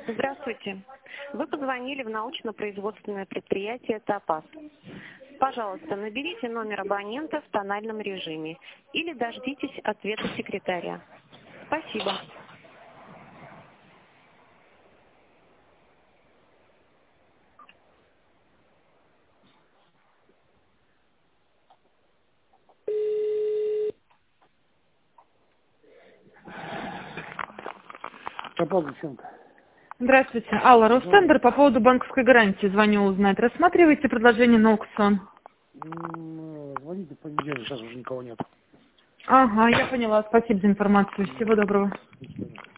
Здравствуйте. Вы позвонили в научно-производственное предприятие «Топаз». Пожалуйста, наберите номер абонента в тональном режиме или дождитесь ответа секретаря. Спасибо. Топаз Десенко. Здравствуйте. Алла, Ростендер, по поводу банковской гарантии звоню узнать. Рассматриваете предложение на аукцион? Звоните в понедельник, сейчас уже никого нет. Ага, я поняла. Спасибо за информацию. Всего доброго. До свидания.